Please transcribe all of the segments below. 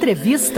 Entrevista.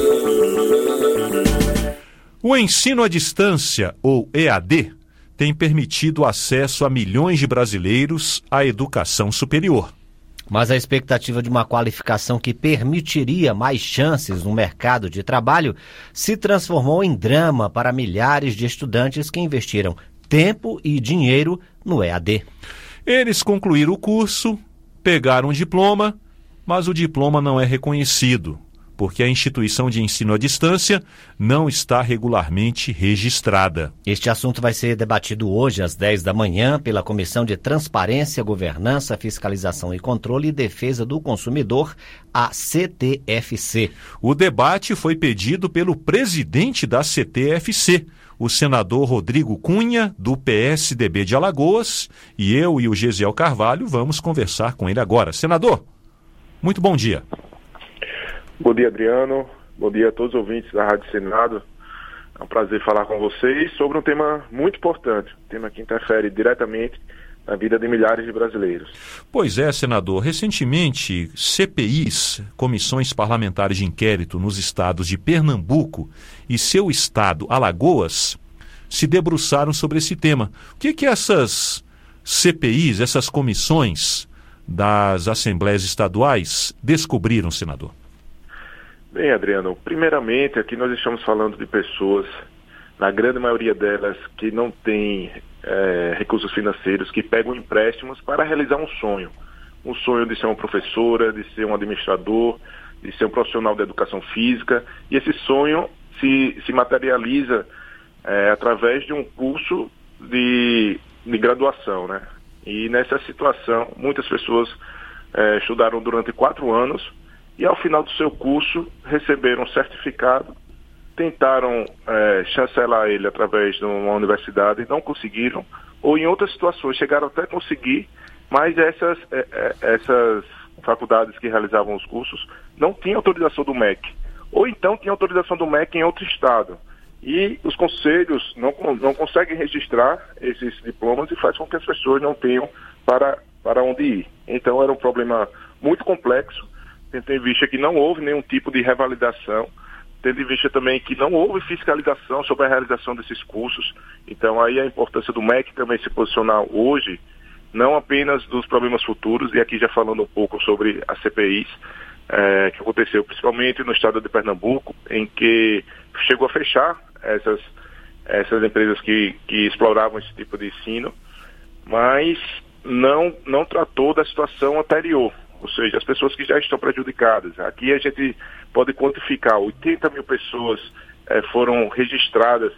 O ensino à distância, ou EAD, tem permitido acesso a milhões de brasileiros à educação superior. Mas a expectativa de uma qualificação que permitiria mais chances no mercado de trabalho se transformou em drama para milhares de estudantes que investiram tempo e dinheiro no EAD. Eles concluíram o curso, pegaram um diploma, mas o diploma não é reconhecido, porque a instituição de ensino à distância não está regularmente registrada. Este assunto vai ser debatido hoje às 10 da manhã pela Comissão de Transparência, Governança, Fiscalização e Controle e Defesa do Consumidor, a CTFC. O debate foi pedido pelo presidente da CTFC, o senador Rodrigo Cunha, do PSDB de Alagoas, e eu e o Gesiel Carvalho vamos conversar com ele agora. Senador, muito bom dia. Bom dia, Adriano. Bom dia a todos os ouvintes da Rádio Senado. É um prazer falar com vocês sobre um tema muito importante, um tema que interfere diretamente na vida de milhares de brasileiros. Pois é, senador. Recentemente, CPIs, comissões parlamentares de inquérito nos estados de Pernambuco e seu estado, Alagoas, se debruçaram sobre esse tema. O que essas CPIs, essas comissões das assembleias estaduais descobriram, senador? Bem, Adriano, primeiramente aqui nós estamos falando de pessoas, na grande maioria delas, que não têm recursos financeiros, que pegam empréstimos para realizar um sonho de ser uma professora, de ser um administrador, de ser um profissional da educação física, e esse sonho se materializa através de um curso de graduação, né? E nessa situação, muitas pessoas estudaram durante 4 anos, e ao final do seu curso receberam um certificado, tentaram chancelar ele através de uma universidade e não conseguiram, ou em outras situações chegaram até a conseguir, mas essas faculdades que realizavam os cursos não tinham autorização do MEC, ou então tinham autorização do MEC em outro estado. E os conselhos não conseguem registrar esses diplomas e faz com que as pessoas não tenham para onde ir. Então era um problema muito complexo, tendo em vista que não houve nenhum tipo de revalidação, tendo em vista também que não houve fiscalização sobre a realização desses cursos. Então aí a importância do MEC também se posicionar hoje, não apenas dos problemas futuros, e aqui já falando um pouco sobre as CPIs, que aconteceu principalmente no estado de Pernambuco, em que chegou a fechar essas empresas que exploravam esse tipo de ensino, mas não tratou da situação anterior, ou seja, as pessoas que já estão prejudicadas. Aqui a gente pode quantificar, 80 mil pessoas foram registradas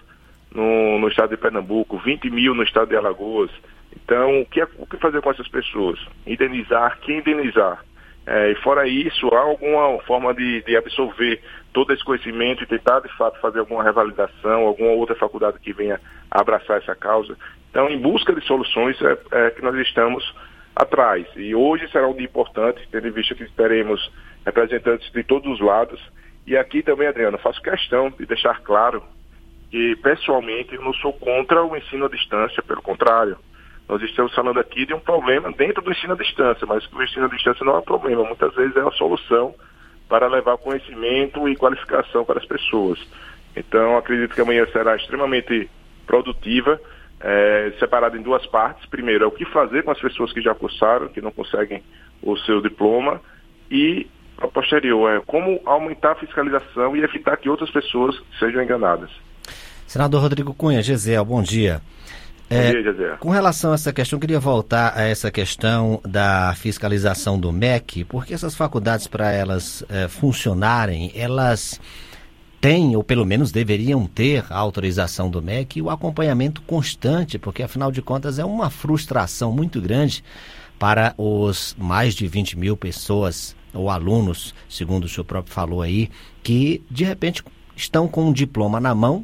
no estado de Pernambuco, 20 mil no estado de Alagoas. Então, o que fazer com essas pessoas? Indenizar, quem indenizar? E fora isso, há alguma forma de absorver todo esse conhecimento e tentar, de fato, fazer alguma revalidação, alguma outra faculdade que venha abraçar essa causa. Então, em busca de soluções, que nós estamos atrás. E hoje será um dia importante, tendo em vista que teremos representantes de todos os lados. E aqui também, Adriano, faço questão de deixar claro que, pessoalmente, eu não sou contra o ensino à distância, pelo contrário. Nós estamos falando aqui de um problema dentro do ensino à distância, mas o ensino à distância não é um problema, muitas vezes é uma solução para levar conhecimento e qualificação para as pessoas. Então, acredito que amanhã será extremamente produtiva, separada em 2 partes. Primeiro, é o que fazer com as pessoas que já cursaram, que não conseguem o seu diploma, e a posterior é como aumentar a fiscalização e evitar que outras pessoas sejam enganadas. Senador Rodrigo Cunha, Gesiel, bom dia. Bom dia, Gesiel. Com relação a essa questão, eu queria voltar a essa questão da fiscalização do MEC, porque essas faculdades, para elas funcionarem, elas têm, ou pelo menos deveriam ter, a autorização do MEC e o acompanhamento constante, porque afinal de contas é uma frustração muito grande para os mais de 20 mil pessoas ou alunos, segundo o senhor próprio falou aí, que de repente estão com um diploma na mão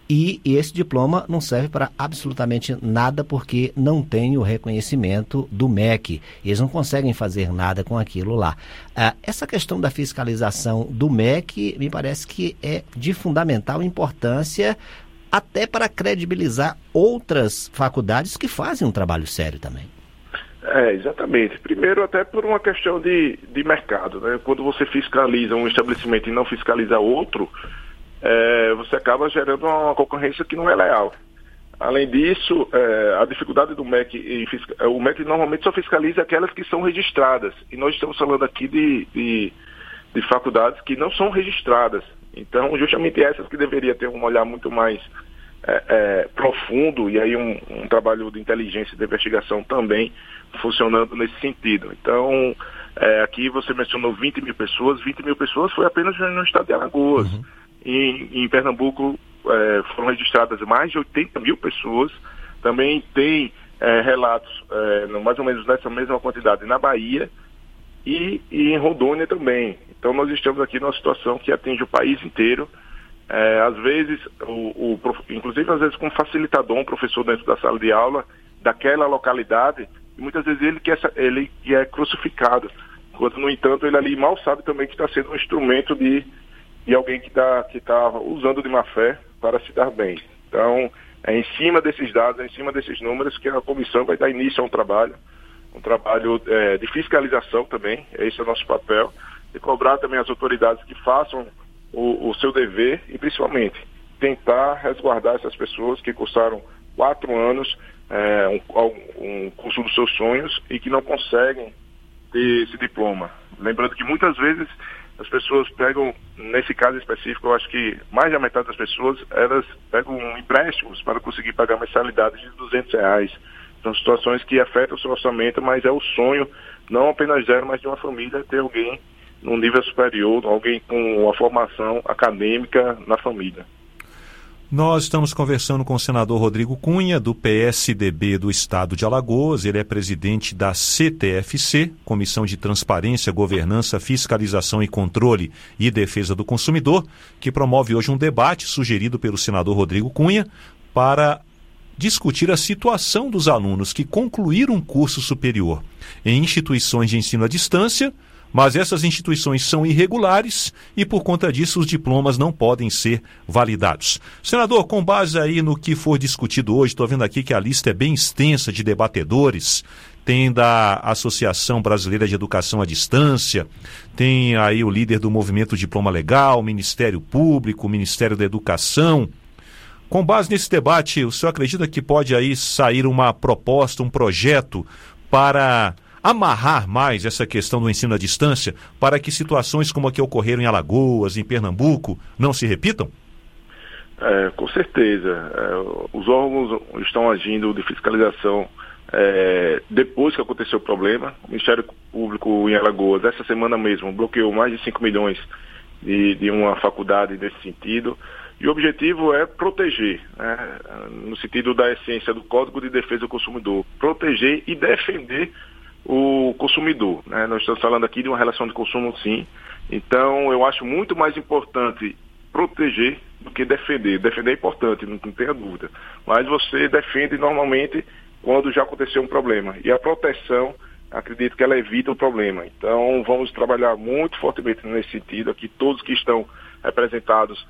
e esse diploma não serve para absolutamente nada porque não tem o reconhecimento do MEC. Eles não conseguem fazer nada com aquilo lá. Essa questão da fiscalização do MEC me parece que é de fundamental importância até para credibilizar outras faculdades que fazem um trabalho sério também. Exatamente. Primeiro, até por uma questão de mercado, né? Quando você fiscaliza um estabelecimento e não fiscaliza outro, você acaba gerando uma concorrência que não é leal. Além disso, a dificuldade do MEC, o MEC normalmente só fiscaliza aquelas que são registradas. E nós estamos falando aqui de faculdades que não são registradas. Então, justamente essas que deveriam ter um olhar muito mais profundo, e aí um trabalho de inteligência e de investigação também funcionando nesse sentido. Então, aqui você mencionou 20 mil pessoas foi apenas no estado de Alagoas. Uhum. Em Pernambuco foram registradas mais de 80 mil pessoas. Também tem relatos, mais ou menos nessa mesma quantidade, na Bahia e em Rondônia também. Então nós estamos aqui numa situação que atinge o país inteiro. Às vezes, inclusive às vezes com facilitador, um professor dentro da sala de aula daquela localidade, e muitas vezes ele que é crucificado. Quando, no entanto, ele ali mal sabe também que está sendo um instrumento de alguém que está usando de má fé para se dar bem. Então, é em cima desses dados, é em cima desses números que a comissão vai dar início a um trabalho de fiscalização também, esse é o nosso papel, e cobrar também as autoridades que façam o seu dever e, principalmente, tentar resguardar essas pessoas que cursaram 4 anos um curso dos seus sonhos e que não conseguem ter esse diploma. Lembrando que muitas vezes as pessoas pegam, nesse caso específico, eu acho que mais da metade das pessoas, elas pegam empréstimos para conseguir pagar mensalidades de R$200. São situações que afetam o seu orçamento, mas é o sonho, não apenas zero, mas de uma família, ter alguém num nível superior, alguém com uma formação acadêmica na família. Nós estamos conversando com o senador Rodrigo Cunha, do PSDB do Estado de Alagoas. Ele é presidente da CTFC, Comissão de Transparência, Governança, Fiscalização e Controle e Defesa do Consumidor, que promove hoje um debate sugerido pelo senador Rodrigo Cunha para discutir a situação dos alunos que concluíram um curso superior em instituições de ensino à distância, mas essas instituições são irregulares e, por conta disso, os diplomas não podem ser validados. Senador, com base aí no que for discutido hoje, estou vendo aqui que a lista é bem extensa de debatedores, tem da Associação Brasileira de Educação à Distância, tem aí o líder do Movimento Diploma Legal, Ministério Público, Ministério da Educação. Com base nesse debate, o senhor acredita que pode aí sair uma proposta, um projeto para amarrar mais essa questão do ensino à distância para que situações como a que ocorreram em Alagoas, em Pernambuco, não se repitam? Com certeza. Os órgãos estão agindo de fiscalização depois que aconteceu o problema. O Ministério Público em Alagoas, essa semana mesmo, bloqueou mais de 5 milhões de uma faculdade nesse sentido. E o objetivo é proteger, né, no sentido da essência do Código de Defesa do Consumidor, proteger e defender o consumidor, né? Nós estamos falando aqui de uma relação de consumo, sim. Então, eu acho muito mais importante proteger do que defender. Defender é importante, não tenha dúvida. Mas você defende normalmente quando já aconteceu um problema. E a proteção, acredito que ela evita o problema. Então, vamos trabalhar muito fortemente nesse sentido. Aqui, todos que estão representados,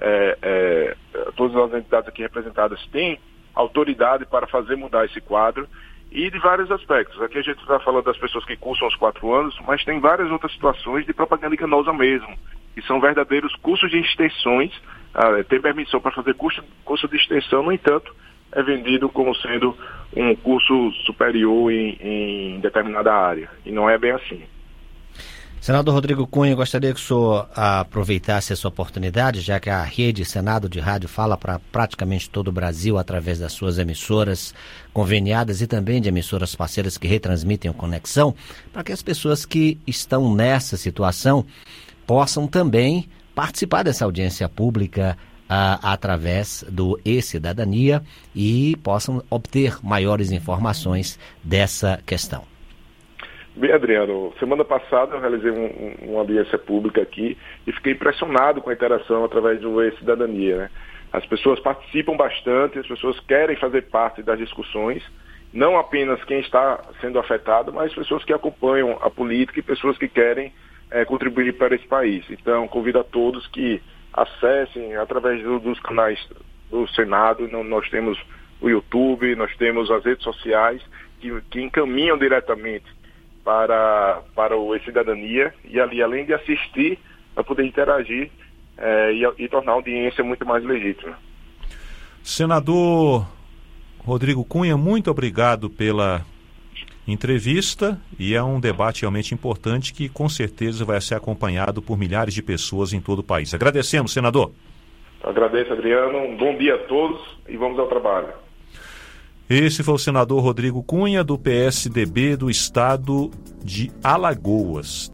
todas as entidades aqui representadas têm autoridade para fazer mudar esse quadro. E de vários aspectos. Aqui a gente está falando das pessoas que cursam os 4 anos, mas tem várias outras situações de propaganda enganosa mesmo, que são verdadeiros cursos de extensões. Tem permissão para fazer curso de extensão, no entanto, é vendido como sendo um curso superior em determinada área. E não é bem assim. Senador Rodrigo Cunha, gostaria que o senhor aproveitasse essa oportunidade, já que a Rede Senado de Rádio fala para praticamente todo o Brasil através das suas emissoras conveniadas e também de emissoras parceiras que retransmitem o Conexão, para que as pessoas que estão nessa situação possam também participar dessa audiência pública através do E-Cidadania e possam obter maiores informações dessa questão. Bem, Adriano, semana passada eu realizei uma audiência pública aqui e fiquei impressionado com a interação através do E-Cidadania, né? As pessoas participam bastante, as pessoas querem fazer parte das discussões, não apenas quem está sendo afetado, mas pessoas que acompanham a política e pessoas que querem contribuir para esse país. Então, convido a todos que acessem através dos canais do Senado. Nós temos o YouTube, nós temos as redes sociais que encaminham diretamente para o E-Cidadania, e ali, além de assistir, vai poder interagir e tornar a audiência muito mais legítima. Senador Rodrigo Cunha, muito obrigado pela entrevista, e é um debate realmente importante que com certeza vai ser acompanhado por milhares de pessoas em todo o país. Agradecemos, senador. Agradeço, Adriano. Um bom dia a todos e vamos ao trabalho. Esse foi o senador Rodrigo Cunha, do PSDB do estado de Alagoas.